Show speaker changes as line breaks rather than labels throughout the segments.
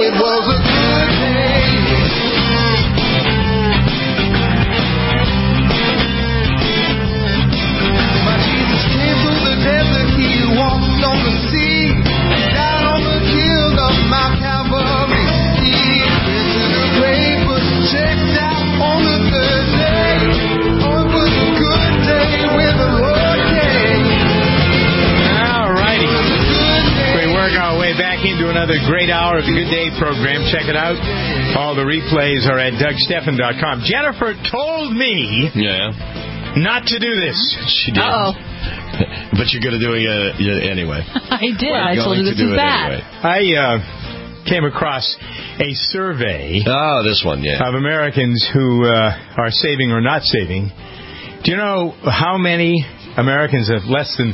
it was a good day. My Jesus came through the desert, he walked on the sea, died on the hills of Mount Calvary. He went to the grave, but checked out on the third day. Oh, it was a good day when the Lord came.
All righty. We work our way back into another great hour of the Good Day program. Check it out. All the replays are at DougStephan.com. Jennifer told me not to do this.
She did.
Uh-oh.
But you're going to do it anyway.
I did. I told you this was bad.
Anyway.
I came across a survey
this one,
of Americans who are saving or not saving. Do you know how many Americans have less than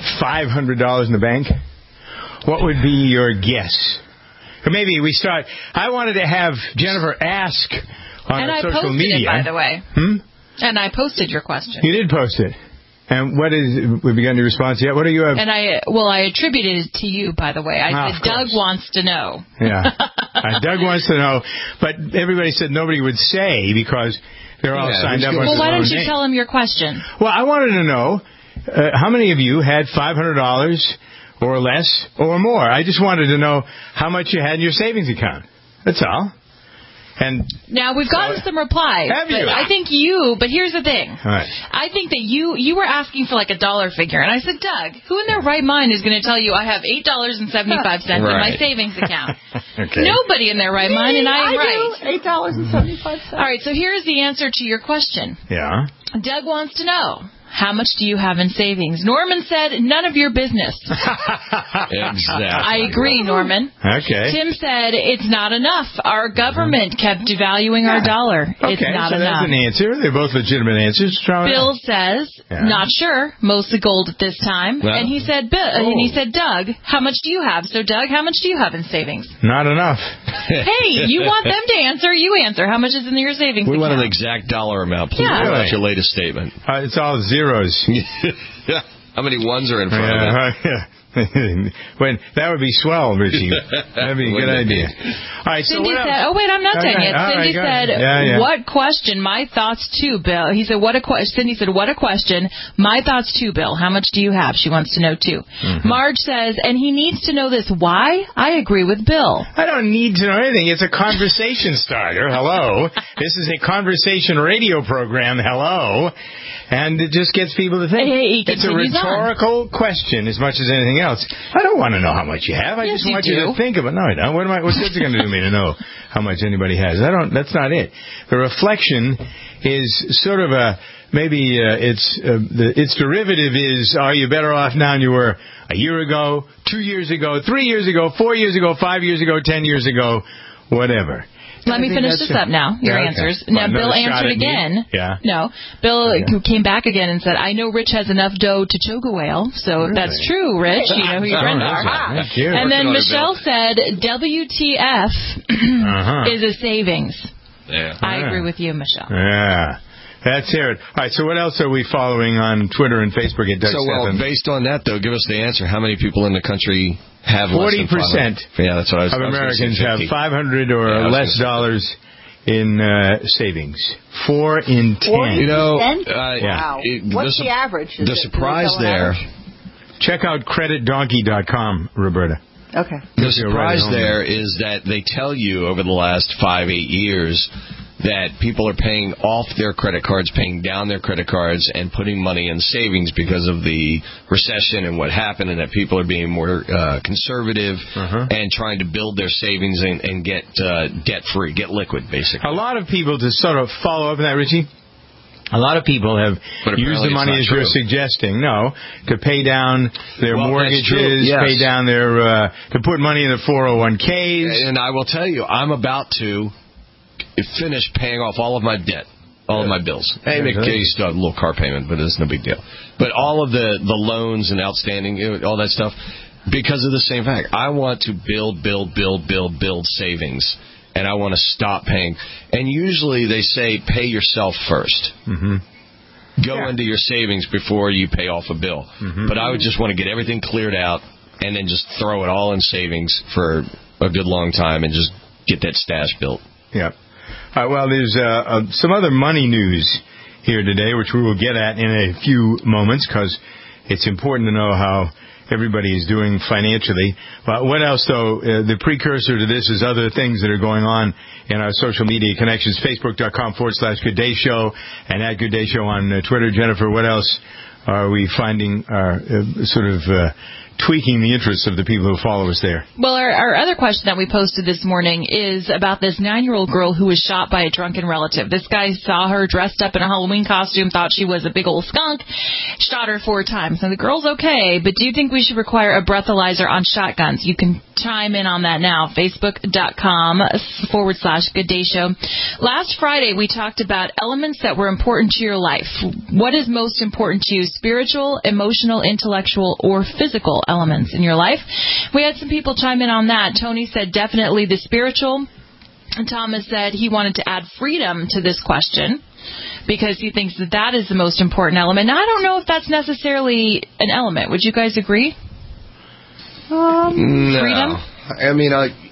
$500 in the bank? What would be your guess? Or maybe we start. I wanted to have Jennifer ask on her social media.
And I posted it, by the way. And I posted your question.
You did post it. And what is? We've begun your response yet? What do you have?
And I attributed it to you, by the way. I said Doug wants to know.
Yeah, Doug wants to know, but everybody said nobody would say because they're all signed up.
Well, why don't you tell him your question?
Well, I wanted to know how many of you had $500 or less or more. I just wanted to know how much you had in your savings account. That's all. And
now we've gotten some replies.
Have you?
I think but here's the thing.
All right.
I think that you were asking for like a dollar figure, and I said, Doug, who in their right mind is going to tell you I have $8.75 in my savings account?
Okay.
Nobody in their right mind, and I am right.
$8.75.
All right, so here's the answer to your question.
Yeah.
Doug wants to know. How much do you have in savings? Norman said, none of your business.
Exactly.
I agree, Norman.
Okay.
Tim said, it's not enough. Our government kept devaluing our dollar. It's not enough.
That's an answer. They're both legitimate answers.
Bill says, not sure. Mostly gold at this time.
Well,
and he said, Doug, how much do you have? So, Doug, how much do you have in savings?
Not enough.
Hey, you want them to answer? You answer. How much is in your savings account?
We want an exact dollar amount. Please tell us your latest statement.
It's all zeros.
How many ones are in front of it?
That would be swell, Richie. That'd be a good idea. All right,
Cindy said, oh, wait, I'm not done yet. Cindy said, what question? My thoughts too, Bill. He said, Cindy said, what a question. My thoughts too, Bill. How much do you have? She wants to know too. Mm-hmm. Marge says, and he needs to know this. Why? I agree with Bill.
I don't need to know anything. It's a conversation starter. Hello. This is a conversation radio program. Hello. And it just gets people to think. It's a rhetorical question as much as anything else. I don't want to know how much you have. I just want you to think of it. No, I don't. What's it going to do me to know how much anybody has? That's not it. The reflection is sort of its derivative is, are you better off now than you were a year ago, 2 years ago, 3 years ago, 4 years ago, 5 years ago, 10 years ago, whatever.
Let me finish this up now, your answers. Now, Bill answered again.
Yeah.
No. Bill came back again and said, I know Rich has enough dough to choke a whale. So that's true, Rich. You know who your friends are.
Thank you.
And then Michelle said, WTF is a savings.
Yeah.
I agree with you, Michelle.
Yeah. That's it. All right, so what else are we following on Twitter and Facebook at Doug Stephan?
Based on that, though, give us the answer. How many people in the country have 40%?
Yeah, that's what I was of Americans have $500 or less dollars in savings. 4 in 10.
40%?
You know,
wow. What's the average?
The surprise there.
Check out creditdonkey.com, Roberta.
Okay.
The surprise there is that they tell you over the last 5-8 years that people are paying off their credit cards, paying down their credit cards, and putting money in savings because of the recession and what happened, and that people are being more conservative and trying to build their savings and get debt-free, get liquid, basically.
A lot of people, to sort of follow up on that, Richie, a lot of people have used the money, as you're suggesting, to pay down their mortgages, pay down their, to put money in the 401ks.
And I will tell you, I'm about to finish paying off all of my debt, all of my bills. Hey, make a little car payment, but it's no big deal. But all of the loans and outstanding, all that stuff, because of the same fact. I want to build savings, and I want to stop paying. And usually they say pay yourself first. Mm-hmm. Go into your savings before you pay off a bill. Mm-hmm. But I would just want to get everything cleared out and then just throw it all in savings for a good long time and just get that stash built.
Yeah. Well, there's some other money news here today, which we will get at in a few moments, because it's important to know how everybody is doing financially. But what else, though? The precursor to this is other things that are going on in our social media connections. Facebook.com/Good Day Show and at Good Day Show on Twitter. Jennifer, what else are we finding are tweaking the interests of the people who follow us there?
Well, our other question that we posted this morning is about this 9-year-old girl who was shot by a drunken relative. This guy saw her dressed up in a Halloween costume, thought she was a big old skunk, shot her 4 times. Now, the girl's okay, but do you think we should require a breathalyzer on shotguns? You can chime in on that now. Facebook.com/Good Day Show. Last Friday, we talked about elements that were important to your life. What is most important to you? Spiritual, emotional, intellectual, or physical elements in your life? We had some people chime in on that. Tony said definitely the spiritual. And Thomas said he wanted to add freedom to this question because he thinks that is the most important element. Now, I don't know if that's necessarily an element. Would you guys agree?
No.
Freedom?
I mean,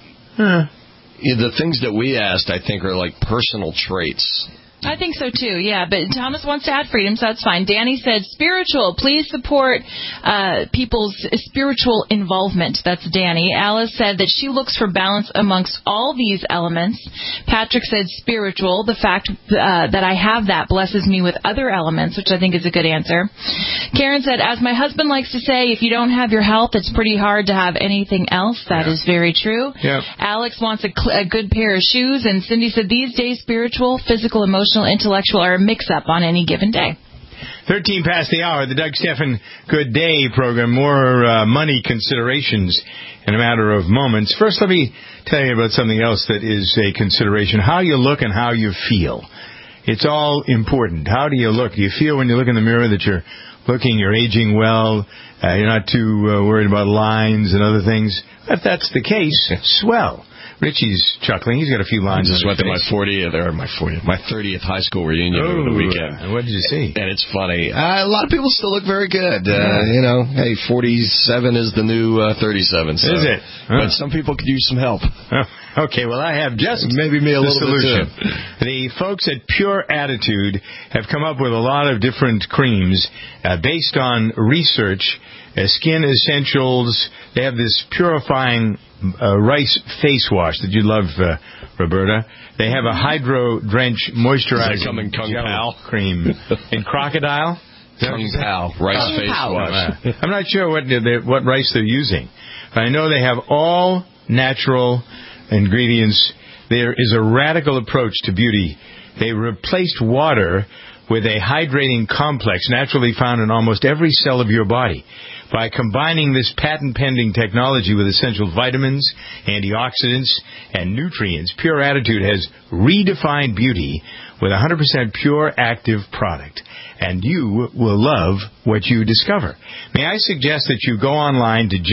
the things that we asked, I think, are like personal traits.
I think so, too, yeah. But Thomas wants to add freedom, so that's fine. Danny said spiritual. Please support people's spiritual involvement. That's Danny. Alice said that she looks for balance amongst all these elements. Patrick said spiritual. The fact that I have that blesses me with other elements, which I think is a good answer. Karen said, as my husband likes to say, if you don't have your health, it's pretty hard to have anything else. That is very true.
Yep.
Alex wants a good pair of shoes. And Cindy said, these days, spiritual, physical, emotional, intellectual are a mix-up on any given day.
13 past the hour, the Doug Stephan Good Day program. More money considerations in a matter of moments. First, let me tell you about something else that is a consideration. How you look and how you feel. It's all important. How do you look? Do you feel when you look in the mirror that you're aging well, you're not too worried about lines and other things? If that's the case, swell. Richie's chuckling. He's got a few lines.
I just went to my 30th high school reunion over the weekend.
And what did you see?
And it's funny. A lot of people still look very good. Hey, 47 is the new 37. So.
Is it?
But some people could use some help.
Okay, well, I have just
maybe me a little
solution.
Bit too.
The folks at Pure Attitude have come up with a lot of different creams based on research. Skin Essentials. They have this purifying rice face wash that you love, Roberta. They have a Hydro Drench moisturizing gel cream in Crocodile.
Kung Pao rice face wash.
I'm not sure what rice they're using. But I know they have all natural ingredients. There is a radical approach to beauty. They replaced water with a hydrating complex naturally found in almost every cell of your body. By combining this patent-pending technology with essential vitamins, antioxidants, and nutrients, Pure Attitude has redefined beauty with 100% pure active product. And you will love what you discover. May I suggest that you go online to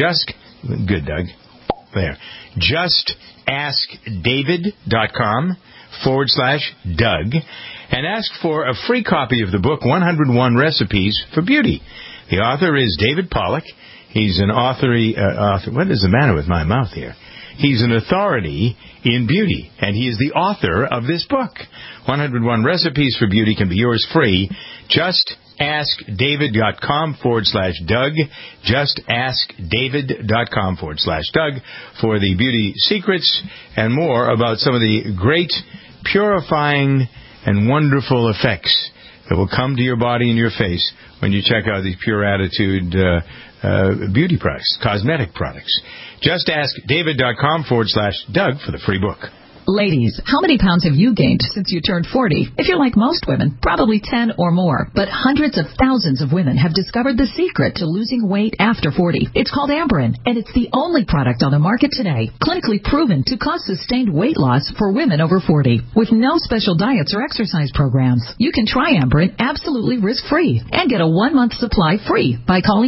justaskdavid.com/Doug and ask for a free copy of the book, 101 Recipes for Beauty. The author is David Pollack. He's an author. What is the matter with my mouth here? He's an authority in beauty, and he is the author of this book. 101 Recipes for Beauty can be yours free. Just ask David.com/Doug. Just ask David.com/Doug for the beauty secrets and more about some of the great purifying and wonderful effects that will come to your body and your face when you check out these Pure Attitude beauty products, cosmetic products. Just ask David.com/Doug for the free book.
Ladies, how many pounds have you gained since you turned 40? If you're like most women, probably 10 or more. But hundreds of thousands of women have discovered the secret to losing weight after 40. It's called Amberen, and it's the only product on the market today clinically proven to cause sustained weight loss for women over 40. With no special diets or exercise programs, you can try Amberen absolutely risk-free and get a 1-month supply free by calling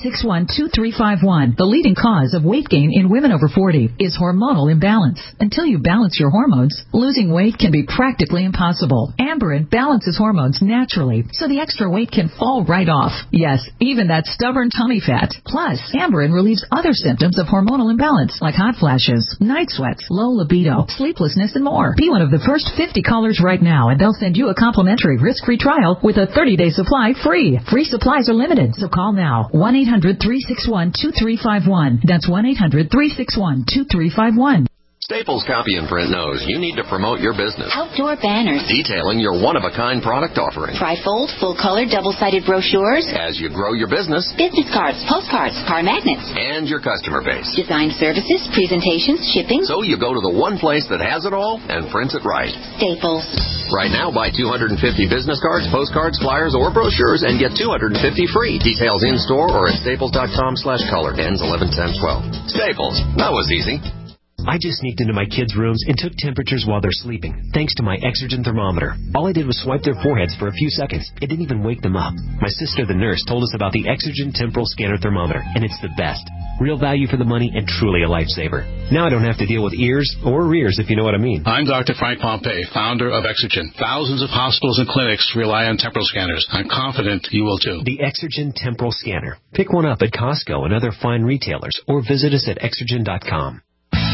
1-800-361-2351. The leading cause of weight gain in women over 40 is hormonal imbalance. Until you you balance your hormones, losing weight can be practically impossible. Amberen balances hormones naturally, so the extra weight can fall right off. Yes, even that stubborn tummy fat. Plus, Amberen relieves other symptoms of hormonal imbalance, like hot flashes, night sweats, low libido, sleeplessness, and more. Be one of the first 50 callers right now, and they'll send you a complimentary risk-free trial with a 30-day supply free. Free supplies are limited, so call now. 1-800-361-2351. That's 1-800-361-2351.
Staples Copy and Print knows you need to promote your business.
Outdoor banners.
Detailing your one-of-a-kind product offering.
Trifold, full-color, double-sided brochures.
As you grow your business.
Business cards, postcards, car magnets.
And your customer base.
Design services, presentations, shipping.
So you go to the one place that has it all and prints it right.
Staples.
Right now, buy 250 business cards, postcards, flyers, or brochures and get 250 free. Details in-store or at staples.com/color. Ends 11/10/12. Staples. That was easy.
I just sneaked into my kids' rooms and took temperatures while they're sleeping, thanks to my Exergen thermometer. All I did was swipe their foreheads for a few seconds. It didn't even wake them up. My sister, the nurse, told us about the Exergen Temporal Scanner Thermometer, and it's the best. Real value for the money and truly a lifesaver. Now I don't have to deal with ears or rears, if you know what I mean.
I'm Dr. Frank Pompey, founder of Exergen. Thousands of hospitals and clinics rely on temporal scanners. I'm confident you will too.
The Exergen Temporal Scanner. Pick one up at Costco and other fine retailers, or visit us at Exergen.com.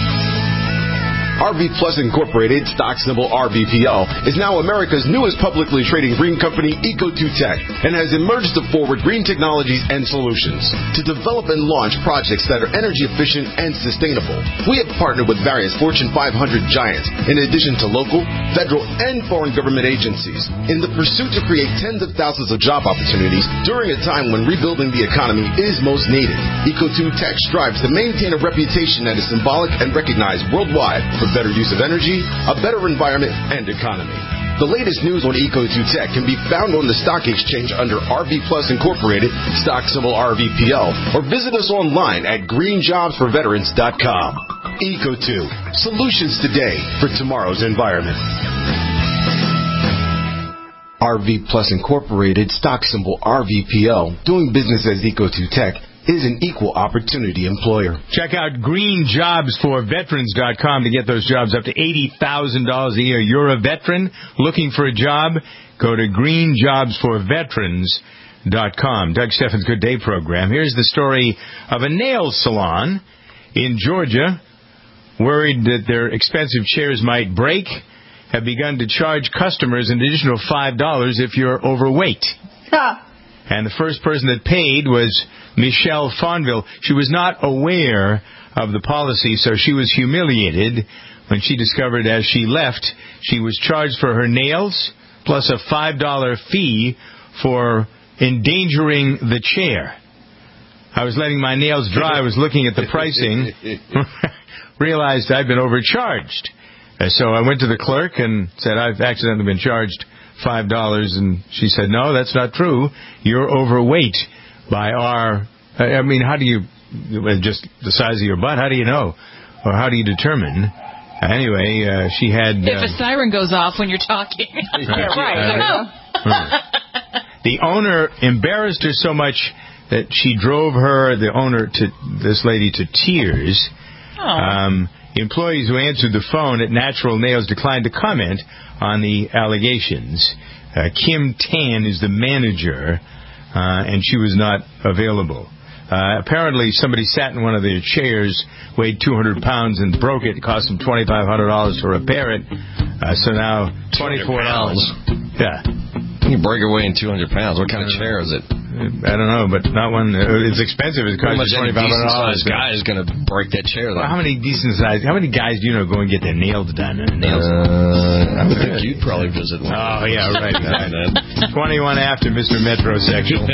RV Plus Incorporated, stock symbol RVPL, is now America's newest publicly trading green company, Eco2Tech, and has emerged to forward green technologies and solutions to develop and launch projects that are energy efficient and sustainable. We have partnered with various Fortune 500 giants, in addition to local, federal, and foreign government agencies, in the pursuit to create tens of thousands of job opportunities during a time when rebuilding the economy is most needed. Eco2Tech strives to maintain a reputation that is symbolic and recognized worldwide for better use of energy, a better environment, and economy. The latest news on Eco2Tech can be found on the stock exchange under RV Plus Incorporated, stock symbol RVPL, or visit us online at greenjobsforveterans.com. Eco2, solutions today for tomorrow's environment. RV Plus Incorporated, stock symbol RVPL, doing business as Eco2Tech, is an equal opportunity employer.
Check out greenjobsforveterans.com to get those jobs up to $80,000 a year. You're a veteran looking for a job? Go to greenjobsforveterans.com. Doug Steffens' Good Day program. Here's the story of a nail salon in Georgia, worried that their expensive chairs might break, have begun to charge customers an additional $5 if you're overweight. And the first person that paid was Michelle Fonville. She was not aware of the policy, so she was humiliated when she discovered as she left she was charged for her nails plus a $5 fee for endangering the chair. I was letting my nails dry. I was looking at the pricing, realized I'd been overcharged. So I went to the clerk and said, I've accidentally been charged $5, and she said, no, that's not true. You're overweight by how do you, just the size of your butt, how do you know? Or how do you determine? Anyway, she had...
if a siren goes off when you're talking.
The owner embarrassed her so much that she drove this lady to tears. Employees who answered the phone at Natural Nails declined to comment on the allegations. Kim Tan is the manager, and she was not available. Apparently, somebody sat in one of their chairs, weighed 200 pounds, and broke it. It cost them $2,500 to repair it. So now, $24. Yeah.
You break away in 200 pounds. What kind of chair is it?
I don't know, but not one. It's expensive. It costs $2,500.
Decent-sized guy is going to break that chair.
Well, how many guys do you know go and get their nails done?
I would think you'd probably visit one.
Oh, yeah, right. 21 after Mr. Metrosexual.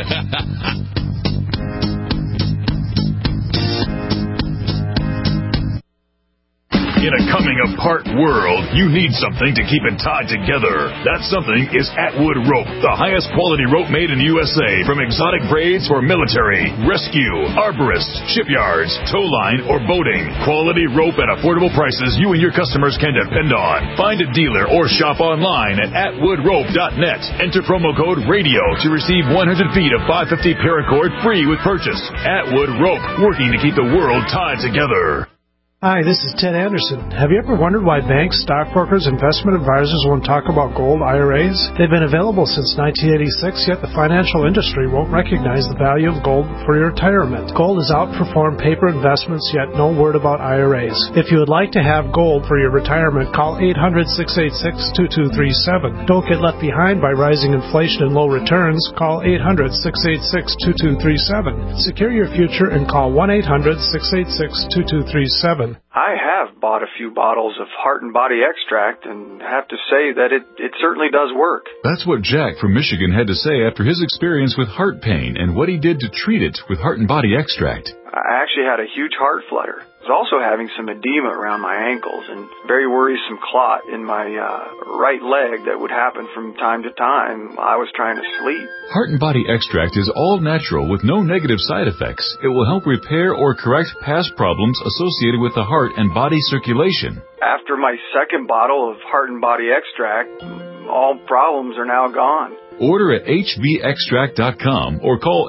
In a coming-apart world, you need something to keep it tied together. That something is Atwood Rope, the highest quality rope made in the USA, from exotic braids for military, rescue, arborists, shipyards, tow line, or boating. Quality rope at affordable prices you and your customers can depend on. Find a dealer or shop online at atwoodrope.net. Enter promo code RADIO to receive 100 feet of 550 paracord free with purchase. Atwood Rope, working to keep the world tied together.
Hi, this is Ted Anderson. Have you ever wondered why banks, stockbrokers, investment advisors won't talk about gold IRAs? They've been available since 1986, yet the financial industry won't recognize the value of gold for your retirement. Gold has outperformed paper investments, yet no word about IRAs. If you would like to have gold for your retirement, call 800-686-2237. Don't get left behind by rising inflation and low returns. Call 800-686-2237. Secure your future and call 1-800-686-2237.
I have bought a few bottles of Heart and Body Extract and have to say that it certainly does work.
That's what Jack from Michigan had to say after his experience with heart pain and what he did to treat it with Heart and Body Extract.
I actually had a huge heart flutter. I was also having some edema around my ankles and very worrisome clot in my right leg that would happen from time to time. I was trying to sleep.
Heart and Body Extract is all natural with no negative side effects. It will help repair or correct past problems associated with the heart and body circulation.
After my second bottle of Heart and Body Extract, all problems are now gone.
Order at hvextract.com or call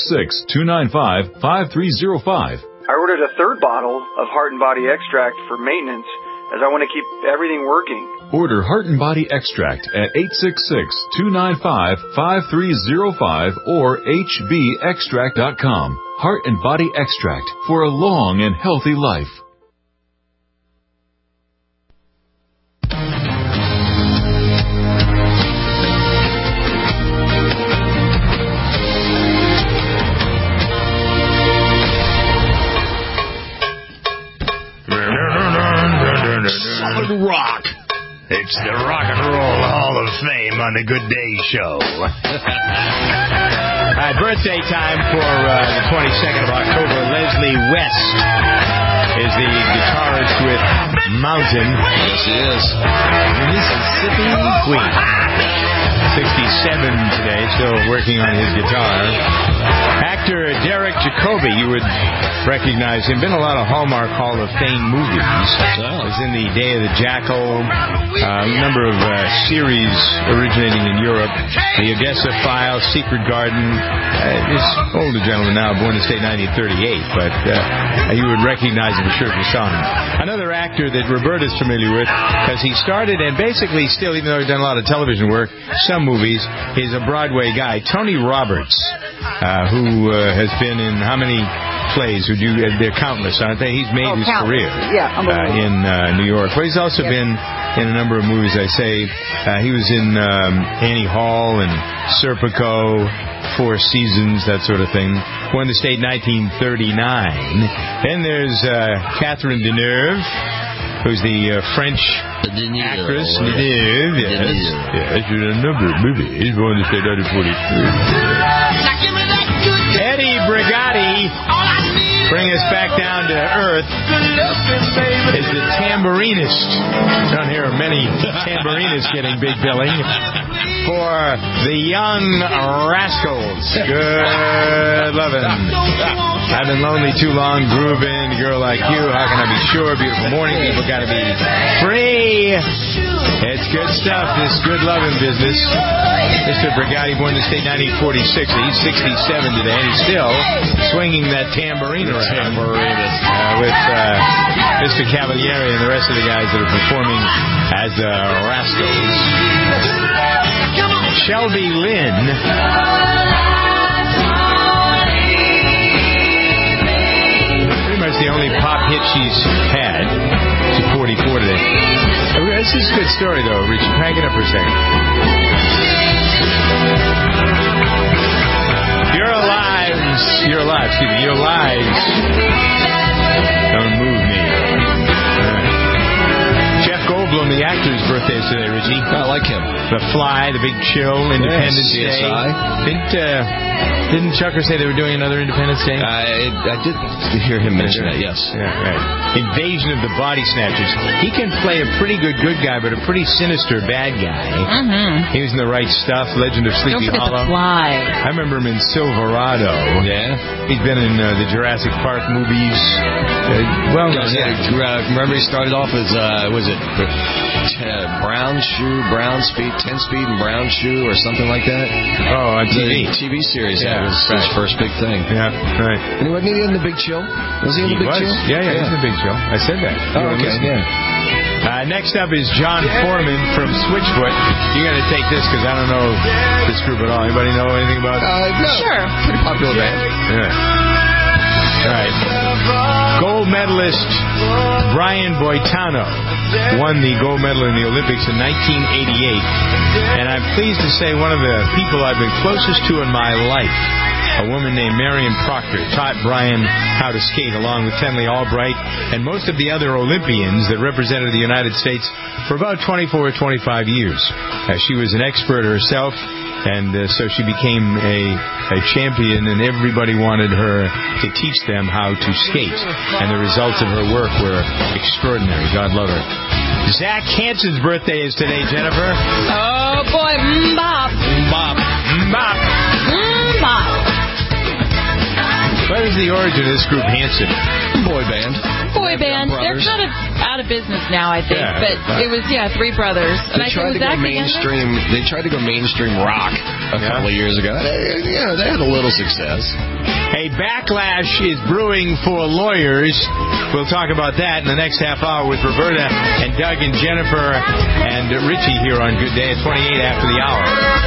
866-295-5305.
I ordered a third bottle of Heart and Body Extract for maintenance as I want to keep everything working.
Order Heart and Body Extract at 866-295-5305 or hvextract.com. Heart and Body Extract for a long and healthy life.
Rock. It's the Rock and Roll Hall of Fame on the Good Day Show. Birthday time for the 22nd of October. Leslie West is the guitarist with Mountain.
Yes, he is.
Mississippi Queen. 67 today, still working on his guitar. Actor Derek Jacobi, you would recognize him. Been a lot of Hallmark Hall of Fame movies. Was in the Day of the Jackal, a number of series originating in Europe. The Odessa Files, Secret Garden. This older gentleman now, born in state 1938, but you would recognize him for sure if you saw him. Another actor that Roberta's familiar with, because he started and basically still, even though he's done a lot of television work, some movies, he's a Broadway guy. Tony Roberts, who has been in how many plays? They're countless, aren't they? He's made his career in New York. But he's also been in a number of movies, I say. He was in Annie Hall and Serpico, Four Seasons, that sort of thing. Won the state 1939. Then there's Catherine Deneuve, who's the French actress. Deneuve, yes. Yes, she's in a number of movies. Born in the state 1943. Eddie Brigati, bring us back down to earth, is the tambourist. Down here are many tambourinists getting big billing for the Young Rascals. Good lovin'. I've been lonely too long, grooving, a girl like you. How can I be sure? Beautiful morning, people gotta be free. It's good stuff, this good loving business. Mr. Brigati, born in the state 1946. He's 67 today, and he's still swinging that tambourine around. With Mr. Cavalieri and the rest of the guys that are performing as the Rascals. Shelby Lynn. Pretty much the only pop hit she's had. She's 44 today. This is a good story, though, Richie. Crank it up for a second. Your lives don't move me. Jeff Goldblum, the actor's birthday is today, Richie.
I like him.
The Fly, The Big Chill, Independence Day. Didn't Chucker say they were doing another Independence Day?
I did hear him mention that, yes.
Yeah, right. Invasion of the Body Snatchers. He can play a pretty good guy, but a pretty sinister bad guy. Mm-hmm. He was in The Right Stuff, Legend of Sleepy Hollow.
The Fly.
I remember him in Silverado.
Yeah.
He's been in the Jurassic Park movies.
Remember he started off as, was it Brown Speed, 10-speed and Brown Shoe or something like that.
Oh, on TV.
The TV series. That was his first big thing.
Yeah, right.
And wasn't he in The Big Chill? Was he in The Big Chill?
Yeah, he was in The Big Chill. I said that.
Oh, okay, yeah.
Next up is John Foreman from Switchfoot. You got to take this because I don't know this group at all. Anybody know anything about it?
No.
Sure.
Pretty popular band.
Yeah. All right. Gold medalist Brian Boitano won the gold medal in the Olympics in 1988. And I'm pleased to say one of the people I've been closest to in my life, a woman named Marion Proctor, taught Brian how to skate along with Tenley Albright and most of the other Olympians that represented the United States for about 24 or 25 years. She was an expert herself, and so she became a champion, and everybody wanted her to teach them how to skate. And the results of her work were extraordinary. God love her. Zach Hansen's birthday is today, Jennifer.
Oh, boy. Mbop.
Mbop. Mbop.
Mbop.
What is the origin of this group, Hanson?
Boy band.
Boy band. They're kind of out of business now, I think.
Yeah,
but it was, three brothers. And
they tried to go mainstream. They tried to go mainstream rock a couple of years ago. They had a little success.
A backlash is brewing for lawyers. We'll talk about that in the next half hour with Roberta and Doug and Jennifer and Richie here on Good Day at 28 after the hour.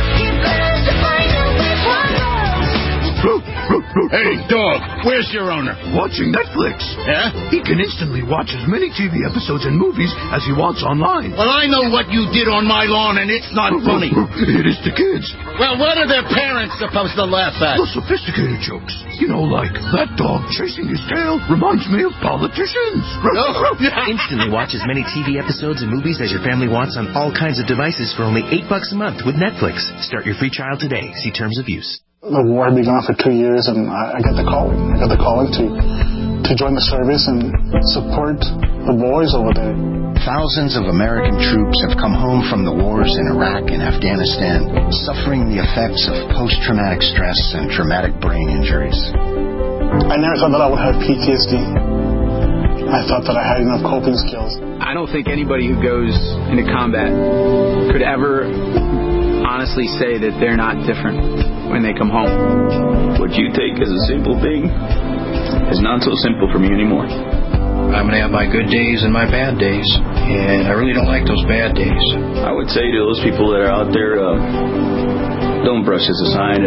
Hey, dog, where's your owner?
Watching Netflix.
Yeah?
He can instantly watch as many TV episodes and movies as he wants online.
Well, I know what you did on my lawn, and it's not funny.
It is to kids.
Well, what are their parents supposed to laugh at?
The sophisticated jokes. You know, like, that dog chasing his tail reminds me of politicians.
Instantly watch as many TV episodes and movies as your family wants on all kinds of devices for only $8 a month with Netflix. Start your free trial today. See terms of use.
The war had been gone for 2 years, and I got the calling. I got the calling to join the service and support the boys over there.
Thousands of American troops have come home from the wars in Iraq and Afghanistan, suffering the effects of post-traumatic stress and traumatic brain injuries.
I never thought that I would have PTSD. I thought that I had enough coping skills.
I don't think anybody who goes into combat could ever honestly say that they're not different when they come home.
What you take as a simple thing is not so simple for me anymore.
I'm going to have my good days and my bad days, and I really don't like those bad days.
I would say to those people that are out there, don't brush us aside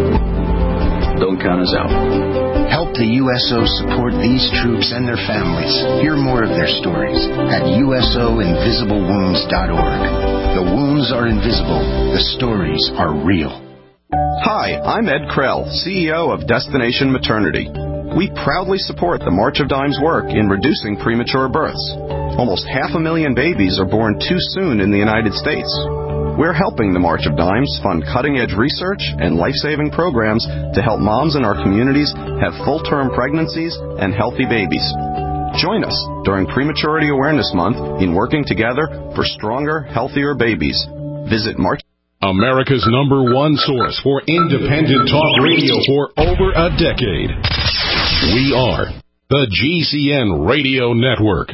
and don't count us out.
Help the USO support these troops and their families. Hear more of their stories at usoinvisiblewounds.org. The wounds are invisible. The stories are real.
Hi, I'm Ed Krell, CEO of Destination Maternity. We proudly support the March of Dimes' work in reducing premature births. Almost 500,000 babies are born too soon in the United States. We're helping the March of Dimes fund cutting-edge research and life-saving programs to help moms in our communities have full-term pregnancies and healthy babies. Join us during Prematurity Awareness Month in working together for stronger, healthier babies. Visit March.
America's #1 source for independent talk radio for over a decade. We are the GCN Radio Network.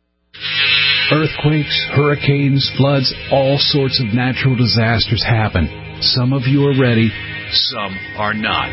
Earthquakes, hurricanes, floods, all sorts of natural disasters happen. Some of you are ready, some are not.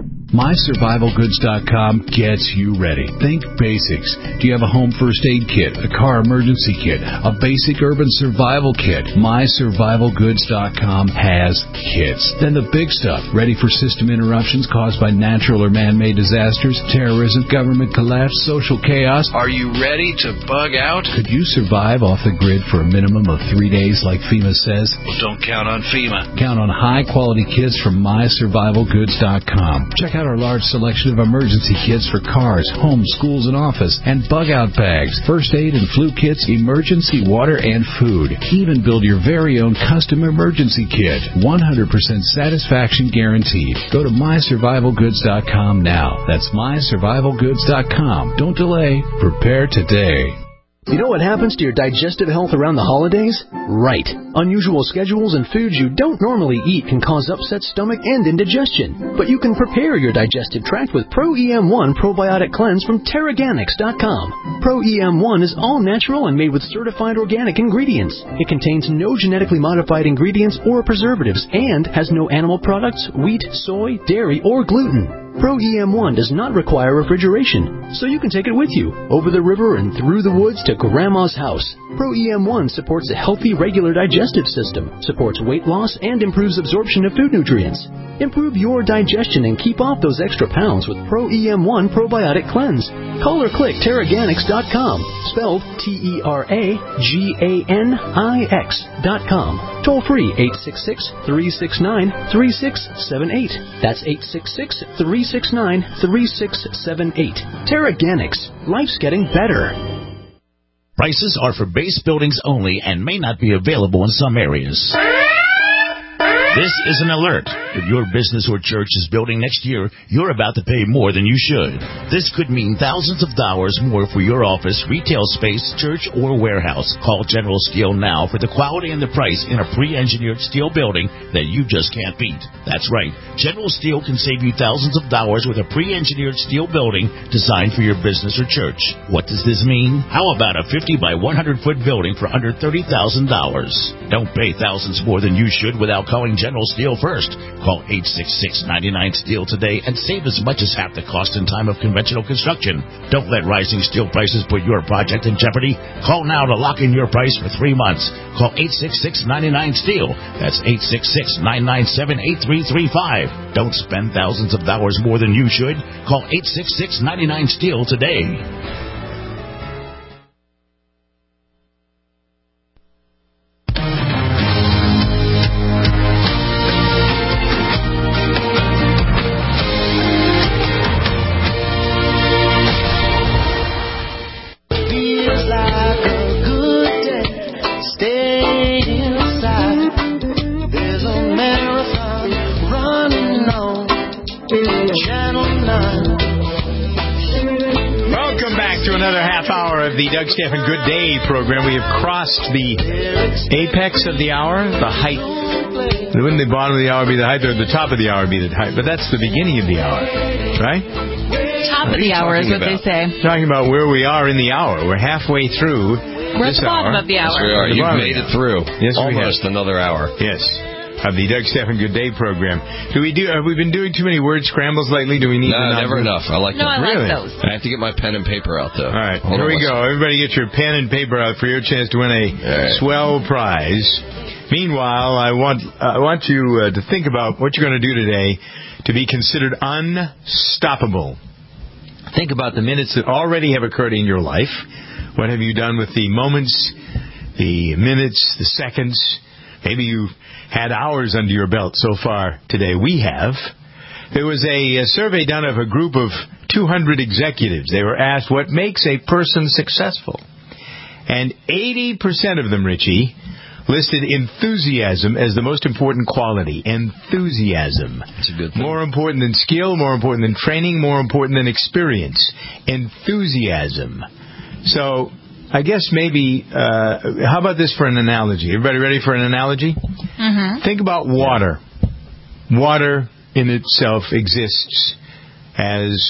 MySurvivalGoods.com gets you ready. Think basics. Do you have a home first aid kit, a car emergency kit, a basic urban survival kit? MySurvivalGoods.com has kits. Then the big stuff, ready for system interruptions caused by natural or man-made disasters, terrorism, government collapse, social chaos.
Are you ready to bug out?
Could you survive off the grid for a minimum of 3 days like FEMA says?
Well, don't count on FEMA.
Count on high-quality kits from MySurvivalGoods.com. Check out our large selection of emergency kits for cars, homes, schools, and office, and bug-out bags, first aid and flu kits, emergency water, and food. Even build your very own custom emergency kit. 100% satisfaction guaranteed. Go to MySurvivalGoods.com now. That's MySurvivalGoods.com. Don't delay. Prepare today.
You know what happens to your digestive health around the holidays? Right.
Unusual schedules and foods you don't normally eat can cause upset stomach and indigestion. But you can prepare your digestive tract with Pro-EM1 Probiotic Cleanse from Teraganix.com. Pro-EM1 is all natural and made with certified organic ingredients. It contains no genetically modified ingredients or preservatives and has no animal products, wheat, soy, dairy, or gluten. Pro-EM1 does not require refrigeration, so you can take it with you, over the river and through the woods to Grandma's house. Pro-EM1 supports a healthy, regular digestive system, supports weight loss, and improves absorption of food nutrients. Improve your digestion and keep off those extra pounds with Pro-EM1 Probiotic Cleanse. Call or click Teraganix.com, spelled Teraganix.com. Toll free 866-369-3678. That's 866-369-3678. Teraganix. Life's getting better.
Prices are for base buildings only and may not be available in some areas. This is an alert. If your business or church is building next year, you're about to pay more than you should. This could mean thousands of dollars more for your office, retail space, church, or warehouse. Call General Steel now for the quality and the price in a pre-engineered steel building that you just can't beat. That's right. General Steel can save you thousands of dollars with a pre-engineered steel building designed for your business or church. What does this mean? How about a 50 by 100 foot building for under $30,000? Don't pay thousands more than you should without calling General Steel first. Call 866-99-STEEL today and save as much as half the cost in time of conventional construction. Don't let rising steel prices put your project in jeopardy. Call now to lock in your price for 3 months. Call 866-99-STEEL. That's 866-997-8335. Don't spend thousands of dollars more than you should. Call 866-99-STEEL today.
The Doug Stephan Good Day program. We have crossed the apex of the hour, the height. Wouldn't the bottom of the hour be the height, or the top of the hour be the height? But that's the beginning of the hour, right?
Top of the hour is what they say.
Talking about where we are in the hour. We're halfway through.
We're at the bottom of the hour.
Yes, we are. You've made it through.
Yes,
almost another hour.
Yes. Of the Doug Stephan Good Day program. Have we been doing too many word scrambles lately? Do we need
No, never enough. I like them.
I like those.
I have to get my pen and paper out, though.
All right, here we go. Everybody get your pen and paper out for your chance to win a swell prize. Meanwhile, I want you to think about what you're going to do today to be considered unstoppable. Think about the minutes that already have occurred in your life. What have you done with the moments, the minutes, the seconds? Maybe you had hours under your belt so far today. We have. There was a survey done of a group of 200 executives. They were asked what makes a person successful. And 80% of them, Richie, listed enthusiasm as the most important quality. Enthusiasm.
That's a good thing.
More important than skill, more important than training, more important than experience. Enthusiasm. So I guess maybe, how about this for an analogy? Everybody ready for an analogy?
Mm-hmm.
Think about water. Water in itself exists as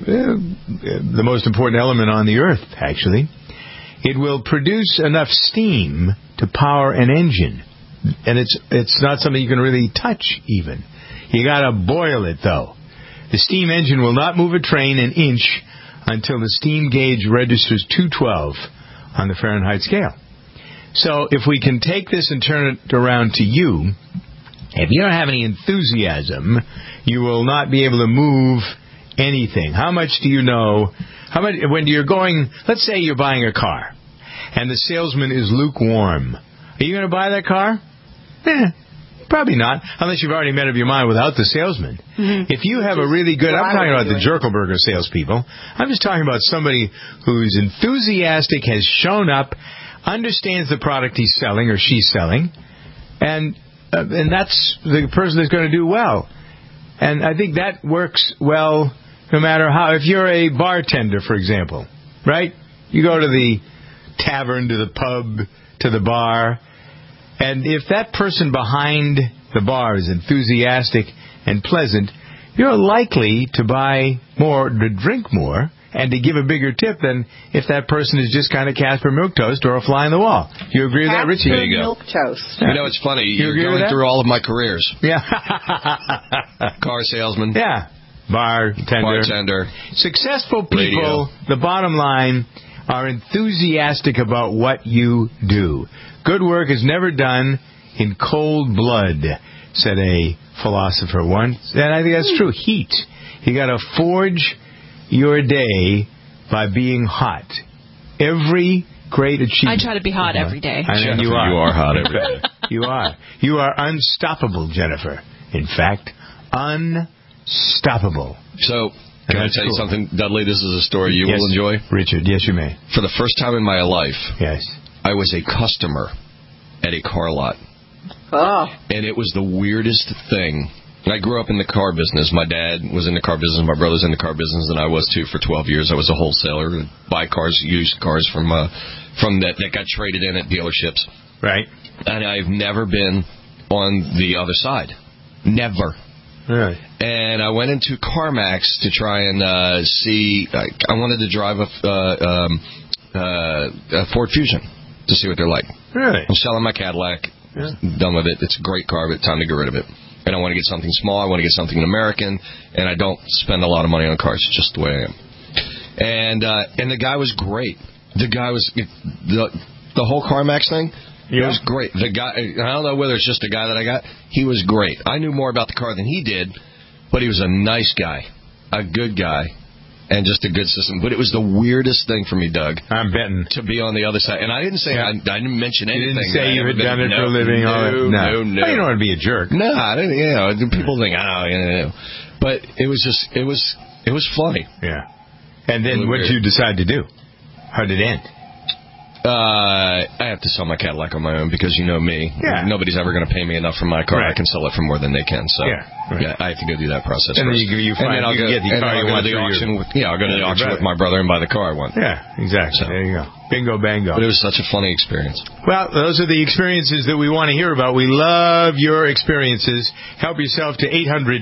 the most important element on the earth, actually. It will produce enough steam to power an engine. And it's not something you can really touch, even. You got to boil it, though. The steam engine will not move a train an inch until the steam gauge registers 212 on the Fahrenheit scale. So if we can take this and turn it around to you, if you don't have any enthusiasm, you will not be able to move anything. How much do you know? How much when you're going? Let's say you're buying a car, and the salesman is lukewarm. Are you going to buy that car? Probably not, unless you've already made up your mind without the salesman. Mm-hmm. If you have a really good... I'm talking about the Jerkelberger salespeople. I'm just talking about somebody who's enthusiastic, has shown up, understands the product he's selling or she's selling, and that's the person that's going to do well. And I think that works well no matter how... If you're a bartender, for example, right? You go to the tavern, to the pub, to the bar... And if that person behind the bar is enthusiastic and pleasant, you're likely to buy more, to drink more, and to give a bigger tip than if that person is just kind of Casper Milquetoast or a fly on the wall. You agree with that, Richie?
There you go.
Milquetoast.
Yeah. You know, it's funny. You're going through all of my careers.
Yeah.
Car salesman.
Yeah. Bartender. Successful people, the bottom line, are enthusiastic about what you do. Good work is never done in cold blood, said a philosopher once. And I think that's true. Heat. You got to forge your day by being hot. Every great achievement.
I try to be hot every day.
I know you are hot every day. You are. You are unstoppable, Jennifer. In fact, unstoppable.
So, can I tell you something, Dudley? This is a story you will enjoy.
Richard, yes, you may.
For the first time in my life,
yes,
I was a customer at a car lot.
Oh.
And it was the weirdest thing. I grew up in the car business. My dad was in the car business. My brother's in the car business, and I was too for 12 years. I was a wholesaler, buy cars, used cars from that got traded in at dealerships.
Right.
And I've never been on the other side. Never.
Right.
And I went into CarMax to try and see. I wanted to drive a Ford Fusion to see what they're like.
Really?
I'm selling my Cadillac.
Yeah.
Done with it. It's a great car, but time to get rid of it. And I want to get something small. I want to get something American. And I don't spend a lot of money on cars. It's just the way I am. And the guy was great. The guy was the whole CarMax thing. It was great. The guy, I don't know whether it's just the guy that I got. He was great. I knew more about the car than he did, but he was a nice guy, a good guy, and just a good system. But it was the weirdest thing for me, Doug.
I'm betting.
To be on the other side. And I didn't say, I didn't mention anything.
You didn't say you had done it for a living?
No.
Well, you don't want to be a jerk.
No, I didn't. You know, people think, But it was just, it was funny.
Yeah. And then what did you decide to do? How did it end?
I have to sell my Cadillac on my own because you know me.
Yeah.
Nobody's ever going to pay me enough for my car. Right. I can sell it for more than they can. So I have to go do that process
and
first.
Then you find, and then I'll go to the auction.
I'll go to the auction with my brother and buy the car I want.
Yeah, exactly. So, there you go. Bingo, bango.
But it was such a funny experience.
Well, those are the experiences that we want to hear about. We love your experiences. Help yourself to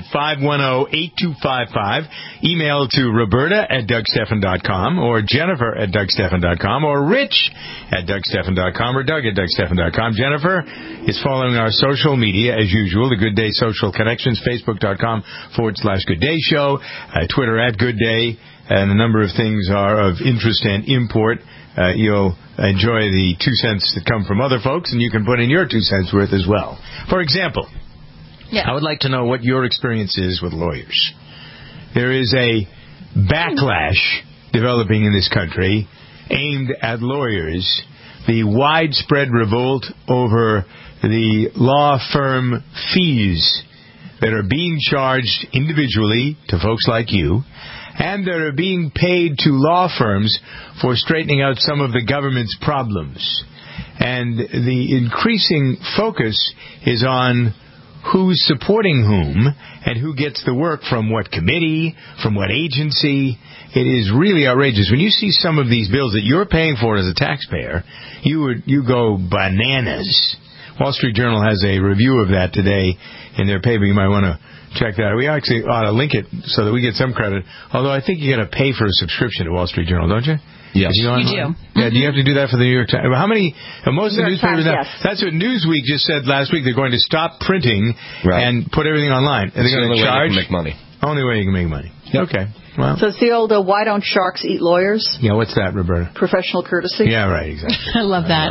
800-510-8255. Email to Roberta@DougStephan.com or Jennifer@DougStephan.com or Rich@DougStephan.com or Doug@DougStephan.com. Jennifer is following our social media as usual, the Good Day Social Connections, Facebook.com/Good Day Show, Twitter @Good Day, and a number of things are of interest and import. You'll enjoy the 2 cents that come from other folks, and you can put in your 2 cents worth as well. For example, I would like to know what your experience is with lawyers. There is a backlash developing in this country aimed at lawyers. The widespread revolt over the law firm fees that are being charged individually to folks like you, and that are being paid to law firms for straightening out some of the government's problems. And the increasing focus is on who's supporting whom and who gets the work from what committee, from what agency. It is really outrageous. When you see some of these bills that you're paying for as a taxpayer, you go bananas. Wall Street Journal has a review of that today in their paper. You might want to check that out. We actually ought to link it so that we get some credit. Although I think you got to pay for a subscription to Wall Street Journal, don't you?
Yes.
You do.
Yeah, do you have to do that for the New York Times? How many? Most of the newspapers.
Yes.
That's what Newsweek just said last week. They're going to stop printing and put everything online. And they're going to charge.
Make money.
Only way you can make money. Yep. Okay. Well.
So it's the old why don't sharks eat lawyers?
Yeah, what's that, Roberta?
Professional courtesy.
Yeah, right, exactly.
I love that.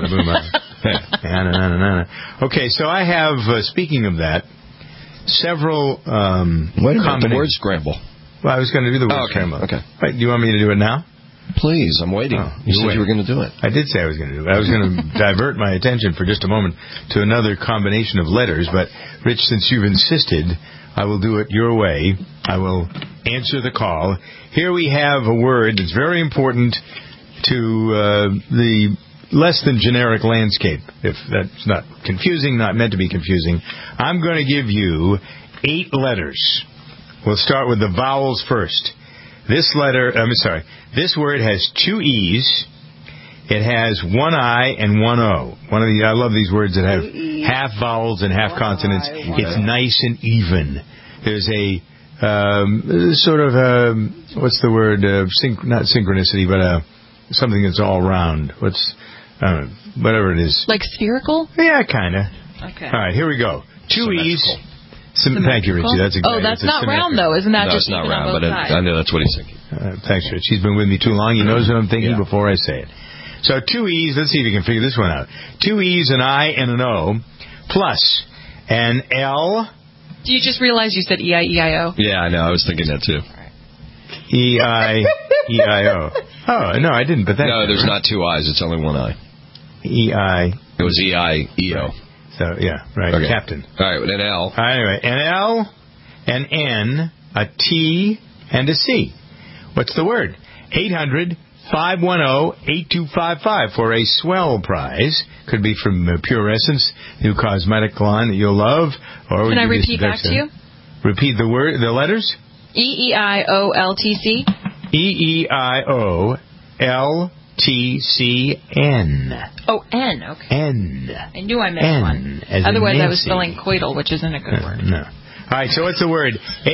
Okay, so I have, speaking of that, several
Wait a minute, the word scramble.
Well, I was going to do the word scramble.
Okay.
Wait, do you want me to do it now?
Please, I'm waiting. You said you were going to do it.
I did say I was going to do it. I was going to divert my attention for just a moment to another combination of letters, but, Rich, since you've insisted, I will do it your way. I will answer the call. Here we have a word that's very important to the less than generic landscape. If that's not confusing, not meant to be confusing, I'm going to give you 8 letters. We'll start with the vowels first. This word has 2 E's, It has one I and one O. I love these words that have half vowels and half consonants. It's nice and even. There's a sort of what's the word? Not synchronicity, but something that's all round. Whatever it is.
Like spherical?
Yeah, kind of.
Okay.
All right, here we go. 2 E's. Thank you, Richie. That's exactly.
Oh, that's not round, though. Isn't that just
not round, but I know that's what he's thinking.
Thanks, Rich. He's been with me too long. He knows what I'm thinking before I say it. So 2 E's. Let's see if you can figure this one out. 2 E's, an I, and an O, plus an L.
Do you just realize you said E-I-E-I-O?
Yeah, I know. I was thinking that, too.
E-I-E-I-O. Oh, no, I didn't. But
no, there's not 2 I's. It's only 1 I.
E-I.
It was E-I-E-O.
So, yeah, right.
Okay.
Captain.
All right, with an L.
Anyway, an L, an N, a T, and a C. What's the word? 800-510-8255 for a swell prize. Could be from Pure Essence, new cosmetic line that you'll love. Or
can I repeat back to you?
Repeat the word, the letters?
E-E-I-O-L-T-C.
E-E-I-O-L-T-C-N.
Oh, N, okay.
N.
I knew I missed one. Otherwise, I was spelling coital, which isn't a good word.
No. All right, so what's the word?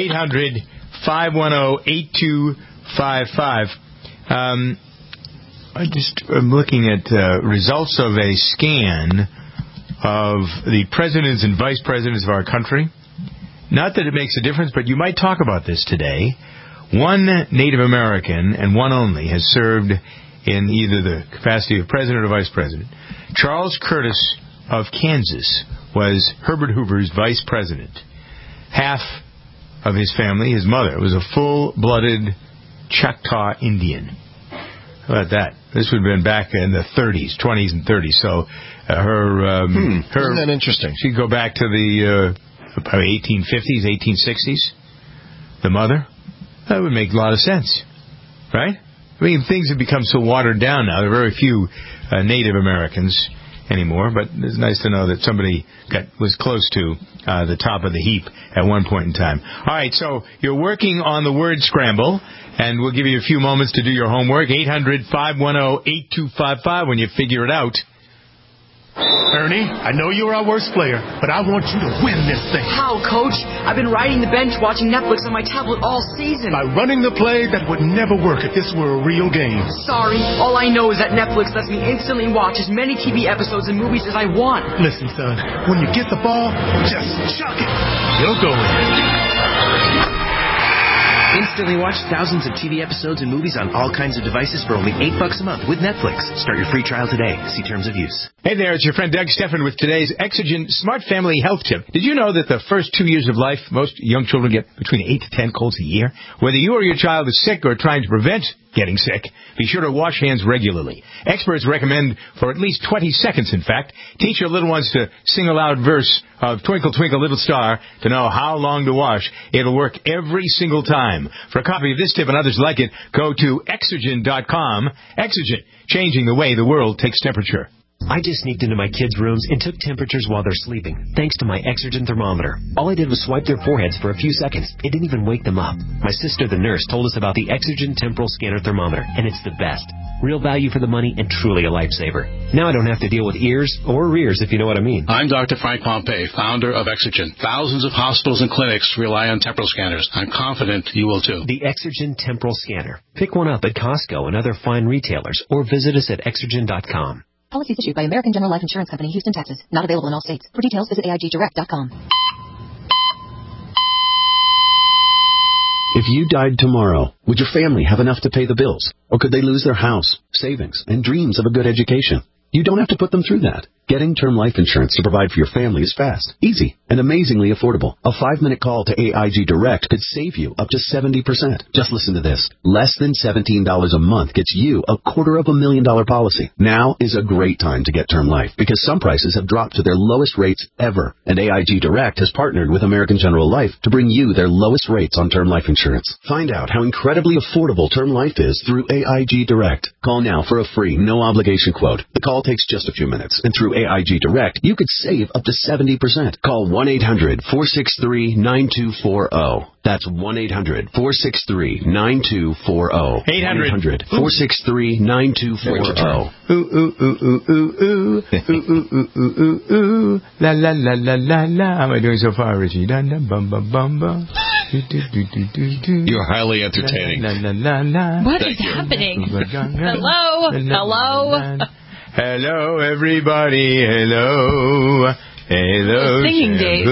800-510-8255. I'm looking at results of a scan of the presidents and vice presidents of our country. Not that it makes a difference, but you might talk about this today. One Native American, and one only, has served in either the capacity of president or vice president. Charles Curtis of Kansas was Herbert Hoover's vice president. Half of his family, his mother, was a full-blooded Choctaw Indian. How about that? This would have been back in the 30s, 20s and 30s. So
isn't that interesting?
She'd go back to the probably 1850s, 1860s. The mother. That would make a lot of sense, right? I mean, things have become so watered down now. There are very few Native Americans anymore, but it's nice to know that somebody was close to the top of the heap at one point in time. All right, so you're working on the word scramble, and we'll give you a few moments to do your homework. 800-510-8255 when you figure it out.
Ernie, I know you're our worst player, but I want you to win this thing.
How, Coach? I've been riding the bench watching Netflix on my tablet all season.
By running the play that would never work if this were a real game.
Sorry, all I know is that Netflix lets me instantly watch as many TV episodes and movies as I want.
Listen, son, when you get the ball, just chuck it. You'll go in.
Instantly watch thousands of TV episodes and movies on all kinds of devices for only $8 a month with Netflix. Start your free trial today. See terms of use.
Hey there, it's your friend Doug Stephan with today's Exogen Smart Family Health Tip. Did you know that the first 2 years of life, most young children get between 8 to 10 colds a year? Whether you or your child is sick or trying to prevent getting sick, be sure to wash hands regularly. Experts recommend for at least 20 seconds, in fact. Teach your little ones to sing a loud verse of Twinkle, Twinkle, Little Star to know how long to wash. It'll work every single time. For a copy of this tip and others like it, go to Exogen.com. Exogen, changing the way the world takes temperature.
I just sneaked into my kids' rooms and took temperatures while they're sleeping, thanks to my Exergen thermometer. All I did was swipe their foreheads for a few seconds. It didn't even wake them up. My sister, the nurse, told us about the Exergen Temporal Scanner Thermometer, and it's the best. Real value for the money and truly a lifesaver. Now I don't have to deal with ears or rears, if you know what I mean.
I'm Dr. Frank Pompey, founder of Exergen. Thousands of hospitals and clinics rely on temporal scanners. I'm confident you will too.
The Exergen Temporal Scanner. Pick one up at Costco and other fine retailers, or visit us at Exergen.com.
Policies issued by American General Life Insurance Company, Houston, Texas. Not available in all states. For details, visit AIGdirect.com.
If you died tomorrow, would your family have enough to pay the bills? Or could they lose their house, savings, and dreams of a good education? You don't have to put them through that. Getting term life insurance to provide for your family is fast, easy, and amazingly affordable. A 5-minute call to AIG Direct could save you up to 70%. Just listen to this. Less than $17 a month gets you a $250,000 policy. Now is a great time to get term life because some prices have dropped to their lowest rates ever. And AIG Direct has partnered with American General Life to bring you their lowest rates on term life insurance. Find out how incredibly affordable term life is through AIG Direct. Call now for a free, no-obligation quote. The call takes just a few minutes, and through AIG Direct, you could save up to 70%. Call 1-800-463-9240. That's 1-800-463-9240. 800-463-9240.
Ooh, ooh, ooh, ooh, ooh, ooh, ooh, ooh, la, la, la, la, la, la. How am I doing so far, Richie? Dun, dun, bum, bum, bum, bum.
You're highly entertaining.
La, la, la, la.
What is happening? Hello? Hello?
Hello, everybody. Hello. Hello.
Singing Dave.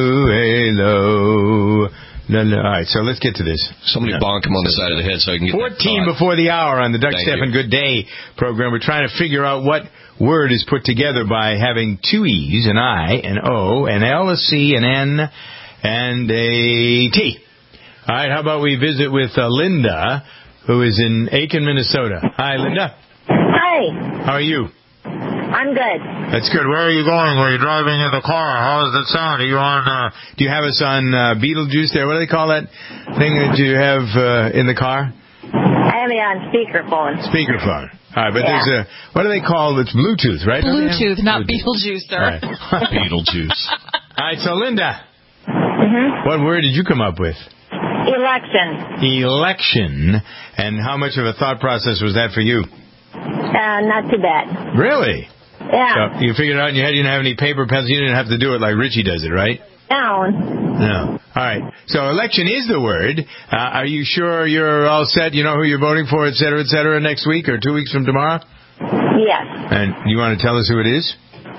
Hello. No. All right, so let's get to this.
Somebody bonk him on the side of the head so I can get
14 before the hour on the Doug Stephan Good Day program. We're trying to figure out what word is put together by having two E's, an I, an O, an L, a C, an N, and a T. All right, how about we visit with Linda, who is in Aiken, Minnesota. Hi, Linda.
Hi.
How are you?
I'm good.
That's good. Where are you going? Were you driving in the car? How does that sound? Are you on, do you have us on Beetlejuice there? What do they call that thing that you have in the car?
I have it on speakerphone.
Speakerphone. All right, but there's a, what do they call it? It's Bluetooth, right?
Bluetooth, not Beetlejuice, sir.
Right.
Beetlejuice.
All right, so Linda, what word did you come up with?
Election.
Election. And how much of a thought process was that for you?
Not too bad.
Really?
Yeah.
So you figured it out in your head, you didn't have any paper, pencil, you didn't have to do it like Richie does it, right?
No.
All right. So election is the word. Are you sure you're all set? You know who you're voting for, et cetera, next week or 2 weeks from tomorrow?
Yes.
And you want to tell us who it is?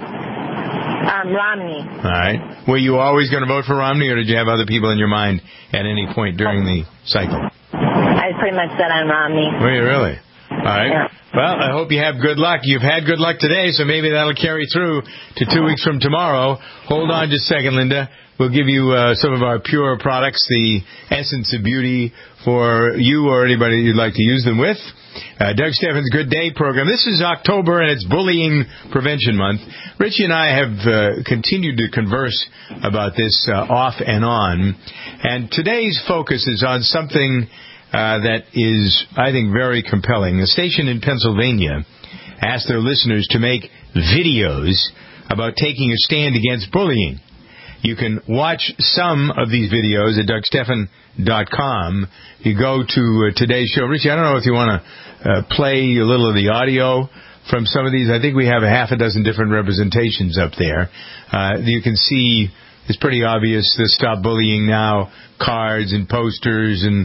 Romney.
All right. Were you always going to vote for Romney, or did you have other people in your mind at any point during the cycle?
I pretty much said I'm Romney.
Were you really? All right. Yeah. Well, I hope you have good luck. You've had good luck today, so maybe that'll carry through to 2 weeks from tomorrow. Hold on just a second, Linda. We'll give you some of our pure products, the Essence of Beauty, for you or anybody you'd like to use them with. Doug Stephan's Good Day program. This is October, and it's Bullying Prevention Month. Richie and I have continued to converse about this off and on. And today's focus is on something that is, I think, very compelling. A station in Pennsylvania asked their listeners to make videos about taking a stand against bullying. You can watch some of these videos at DougStephan.com. You go to today's show. Richie, I don't know if you want to play a little of the audio from some of these. I think we have a half a dozen different representations up there. You can see, it's pretty obvious, the Stop Bullying Now cards and posters, and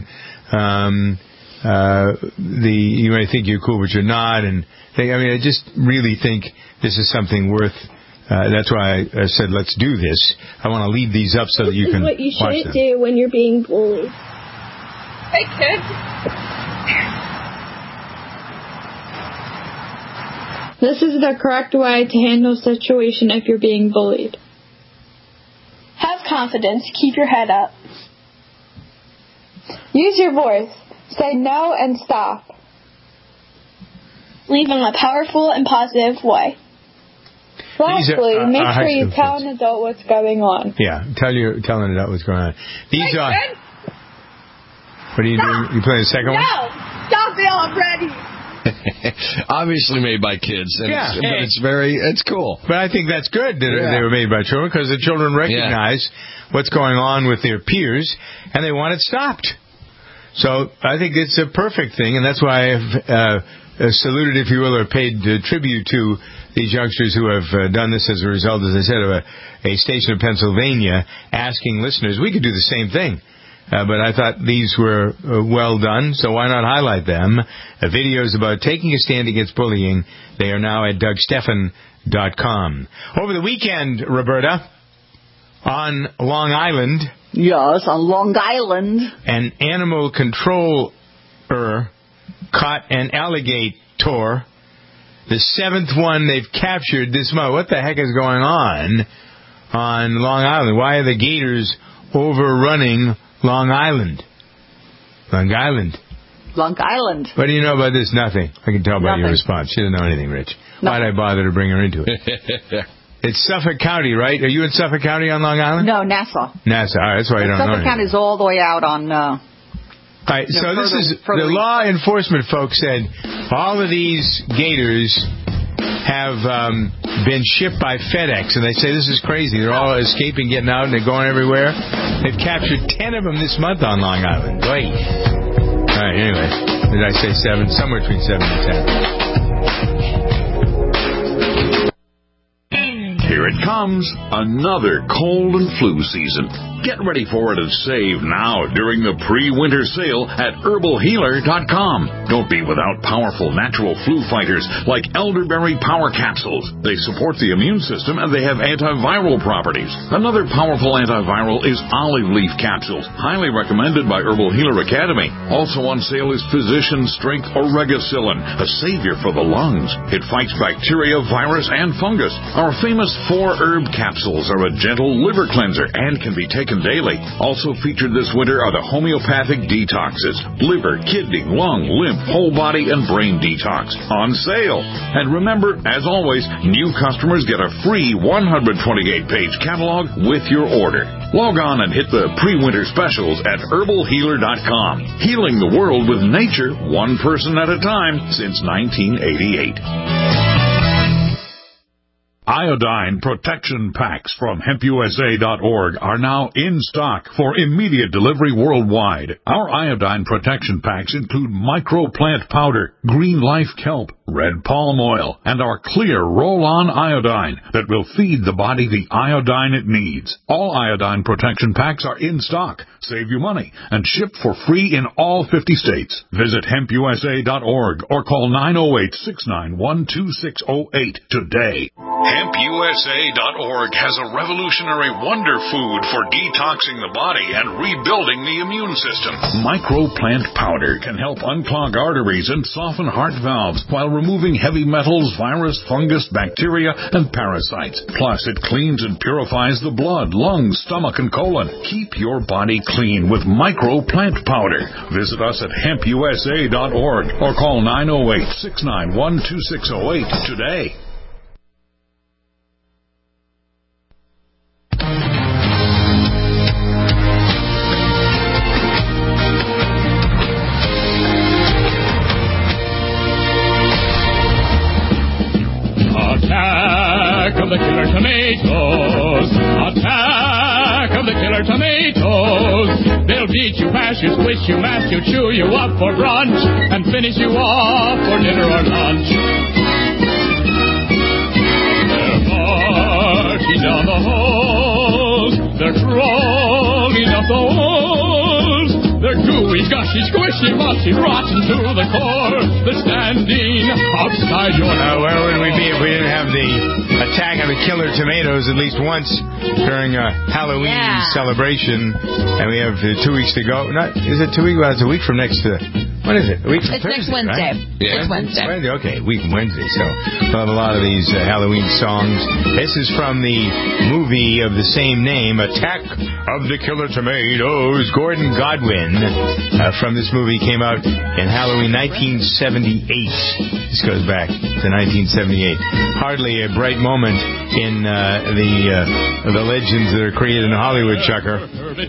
you may think you're cool, but you're not. And I just really think this is something worth. That's why I said let's do this. I want to leave these up so that you can watch them.
This is what you shouldn't do when you're being bullied.
Hey, kid.
This is the correct way to handle a situation if you're being bullied.
Have confidence. Keep your head up. Use your voice. Say no and stop. Leave in a powerful and positive way. Lastly, make sure you tell an adult what's going on.
Yeah, tell an adult what's going on. These are... What are you doing? You playing the second one?
No! Stop it already!
Obviously made by kids. And but it's cool.
But I think that's good that they were made by children, because the children recognize what's going on with their peers, and they want it stopped. So I think it's a perfect thing, and that's why I've saluted, if you will, or paid tribute to these youngsters who have done this as a result, as I said, of a station in Pennsylvania asking listeners. We could do the same thing, but I thought these were well done, so why not highlight them? Videos about taking a stand against bullying. They are now at DougStephan.com. Over the weekend, Roberta, on Long Island.
Yes, on Long Island.
An animal controller caught an alligator. The seventh one they've captured this month. What the heck is going on Long Island? Why are the gators overrunning Long Island? Long Island.
Long Island.
What do you know about this? Nothing. I can tell by your response. She didn't know anything, Rich. Why'd I bother to bring her into it? It's Suffolk County, right? Are you in Suffolk County on Long Island?
No, Nassau.
Nassau. All right, that's why you don't know
Suffolk County is all the way out on... All
right, so the law enforcement folks said all of these gators have been shipped by FedEx, and they say this is crazy. They're all escaping, getting out, and they're going everywhere. They've captured 10 of them this month on Long Island. Wait. All right, anyway. Did I say 7? Somewhere between 7 and
10. Here it comes, another cold and flu season. Get ready for it and save now during the pre-winter sale at herbalhealer.com. Don't be without powerful natural flu fighters like elderberry power capsules. They support the immune system and they have antiviral properties. Another powerful antiviral is olive leaf capsules, highly recommended by Herbal Healer Academy. Also on sale is Physician Strength Oregacillin, a savior for the lungs. It fights bacteria, virus, and fungus. Our famous 4-herb capsules are a gentle liver cleanser and can be taken daily. Also featured this winter are the homeopathic detoxes, liver, kidney, lung, lymph, whole body, and brain detox. On sale. And remember, as always, new customers get a free 128-page catalog with your order. Log on and hit the pre-winter specials at herbalhealer.com. Healing the world with nature, one person at a time, since 1988.
Iodine protection packs from hempusa.org are now in stock for immediate delivery worldwide. Our iodine protection packs include microplant powder, green life kelp, red palm oil, and our clear roll-on iodine that will feed the body the iodine it needs. All iodine protection packs are in stock, save you money, and shipped for free in all 50 states. Visit hempusa.org or call 908-691-2608 today.
HempUSA.org has a revolutionary wonder food for detoxing the body and rebuilding the immune system. Microplant powder can help unclog arteries and soften heart valves while removing heavy metals, virus, fungus, bacteria, and parasites. Plus, it cleans and purifies the blood, lungs, stomach, and colon. Keep your body clean with Microplant powder. Visit us at HempUSA.org or call 908-691-2608 today.
Attack of the killer tomatoes! Attack of the killer tomatoes! They'll beat you, bash you, squish you, mash you, chew you up for brunch, and finish you off for dinner or lunch. They're marching down the halls, they're crawling up the walls, they're gooey, gushy, squishy, mushy, rotten to the core. They're standing outside your door.
Where would we be if we didn't have the attack of the killer tomatoes at least once during a Halloween celebration? And we have 2 weeks to go. Is it 2 weeks? Well, it's a week from next to... When is it? A week from Thursday,
next Wednesday.
Right? Yeah.
It's Wednesday.
Okay, a week from Wednesday. So we'll have a lot of these Halloween songs. This is from the movie of the same name, Attack of the Killer Tomatoes. Gordon Godwin from this movie came out in Halloween 1978. This goes back to 1978. Hardly a bright moment in the legends that are created in Hollywood, Chucker.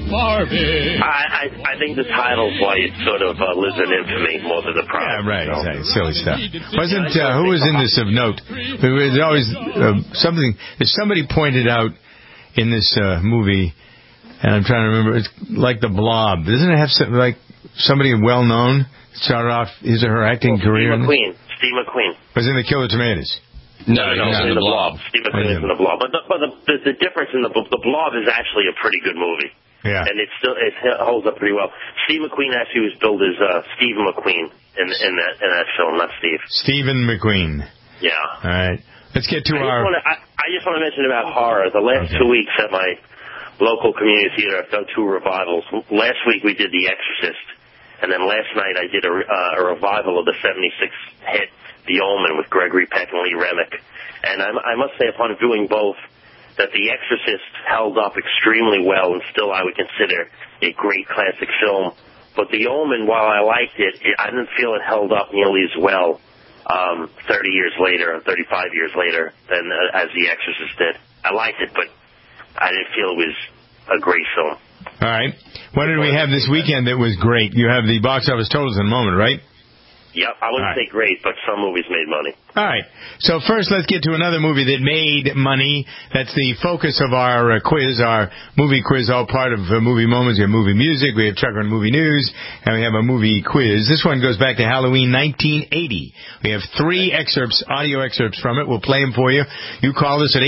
I think the title's why it sort of lives in infamy more than the product.
Yeah, right. Exactly. Silly stuff. Wasn't who was in this of note? There was always something that somebody pointed out in this movie, and I'm trying to remember. It's like The Blob. Doesn't it have like somebody well known started off his or her acting career?
Steve McQueen.
Was in The Killer Tomatoes.
No, in The Blob. Steve McQueen is in The Blob. But the difference in The Blob is actually a pretty good movie.
Yeah.
And it holds up pretty well. Steve McQueen actually was billed as Stephen McQueen in that film, not Steve.
Stephen McQueen.
Yeah.
All right. Let's get to
I just want to mention about horror. The last 2 weeks at my local community theater, I've done 2 revivals. Last week we did The Exorcist. And then last night I did a revival of the 76 hit The Omen with Gregory Peck and Lee Remick. And I must say, upon viewing both, that The Exorcist held up extremely well, and still I would consider a great classic film. But The Omen, while I liked it, I didn't feel it held up nearly as well 30 years later, 35 years later, than as The Exorcist did. I liked it, but I didn't feel it was a great film.
All right. What did we have this weekend that was great? You have the box office totals in a moment, right?
Yep, I wouldn't say great, but some movies made money.
All right. So first, let's get to another movie that made money. That's the focus of our quiz, our movie quiz, all part of Movie Moments. We have movie music, we have Chucker and Movie News, and we have a movie quiz. This one goes back to Halloween 1980. We have 3 excerpts, audio excerpts from it. We'll play them for you. You call us at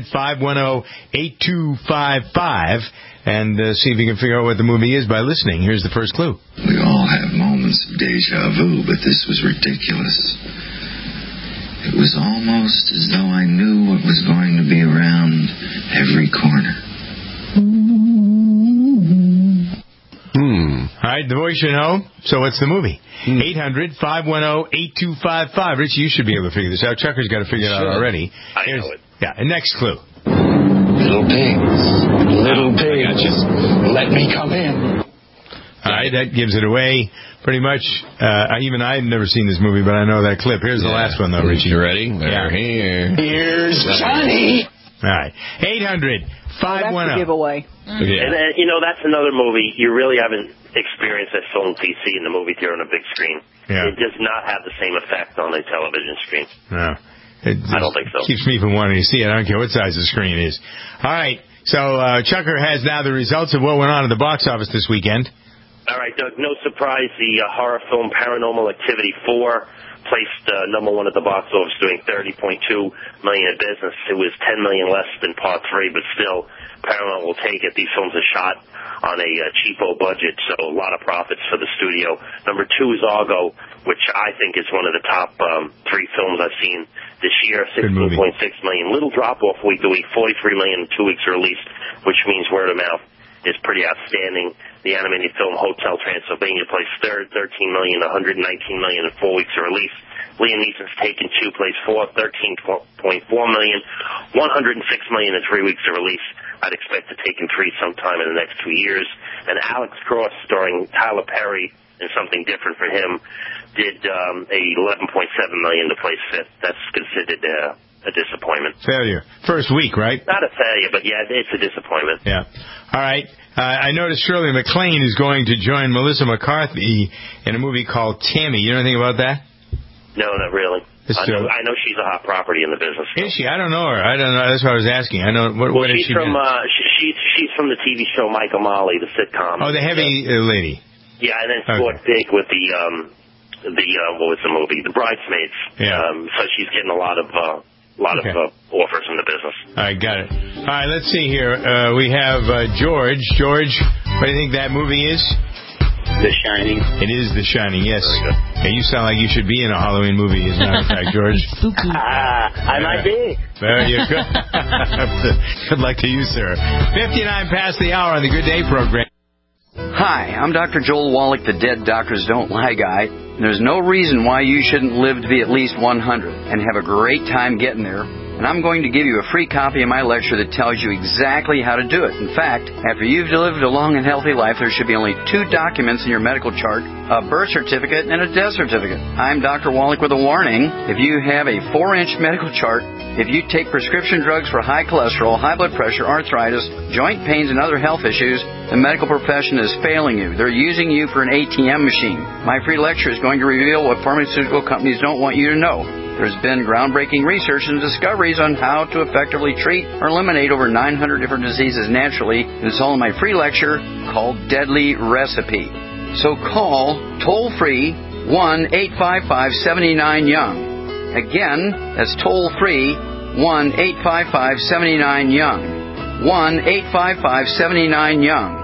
800-510-8255. And see if you can figure out what the movie is by listening. Here's the first clue.
We all have moments of deja vu, but this was ridiculous. It was almost as though I knew what was going to be around every corner.
All right, the voice you know. So what's the movie? 800-510-8255. Rich, you should be able to figure this out. Chucker's got to figure it out already.
I know it.
Yeah, and next clue.
Little pigs, let me come in.
All right, that gives it away pretty much. Even I've never seen this movie, but I know that clip. Here's the last one, though, Richie.
You ready? They're here.
Here's Johnny.
All right, 800-510.
That's the giveaway.
Yeah.
And, that's another movie you really haven't experienced at film PC in the movie theater on a big screen.
Yeah.
It does not have the same effect on a television screen.
No.
I don't think so.
Keeps me from wanting to see it. I don't care what size the screen is. All right. So Chucker has now the results of what went on at the box office this weekend.
All right, Doug. No surprise, the horror film Paranormal Activity 4 placed number 1 at the box office, doing $30.2 million in business. It was $10 million less than Part 3, but still, Paramount will take it. These films are shot on a cheapo budget, so a lot of profits for the studio. Number 2 is Argo, which I think is one of the top 3 films I've seen this year. $16.6 million. Little drop-off week to week. $43 million in 2 weeks release, which means word of mouth is pretty outstanding. The animated film Hotel Transylvania placed third, $13 million, $119 million in 4 weeks of release. Liam Neeson's Taken 2 placed fourth, $13.4 million, $106 million in 3 weeks of release. I'd expect to Taken 3 sometime in the next 2 years. And Alex Cross, starring Tyler Perry, and something different for him, did $11.7 million to place fifth. That's considered a disappointment.
Failure. First week, right?
Not a failure, but yeah, it's a disappointment.
Yeah. All right. I noticed Shirley MacLaine is going to join Melissa McCarthy in a movie called Tammy. You know anything about that?
No, not really. I know she's a hot property in the business.
Is she? I don't know her. I don't know. That's what I was asking. I know. What is she?
She's from the TV show Mike O'Malley, the sitcom.
Oh, the heavy lady.
Yeah, and then scored big with the what was the movie? The Bridesmaids.
Yeah.
So she's getting a lot of offers in the business.
All right, got it. All right, let's see here. We have George. George, what do you think that movie is?
The Shining.
It is The Shining, yes. And you sound like you should be in a Halloween movie, as a matter of fact, George.
I might be.
There you go. Good luck to you, sir. 59 past the hour on the Good Day program.
Hi, I'm Dr. Joel Wallach, the Dead Doctors Don't Lie guy. There's no reason why you shouldn't live to be at least 100 and have a great time getting there. And I'm going to give you a free copy of my lecture that tells you exactly how to do it. In fact, after you've lived a long and healthy life, there should be only 2 documents in your medical chart, a birth certificate and a death certificate. I'm Dr. Wallach with a warning. If you have a 4-inch medical chart, if you take prescription drugs for high cholesterol, high blood pressure, arthritis, joint pains, and other health issues, the medical profession is failing you. They're using you for an ATM machine. My free lecture is going to reveal what pharmaceutical companies don't want you to know. There's been groundbreaking research and discoveries on how to effectively treat or eliminate over 900 different diseases naturally. It's all in my free lecture called Deadly Recipe. So call toll-free 1-855-79-YOUNG. Again, that's toll-free 1-855-79-YOUNG. 1-855-79-YOUNG.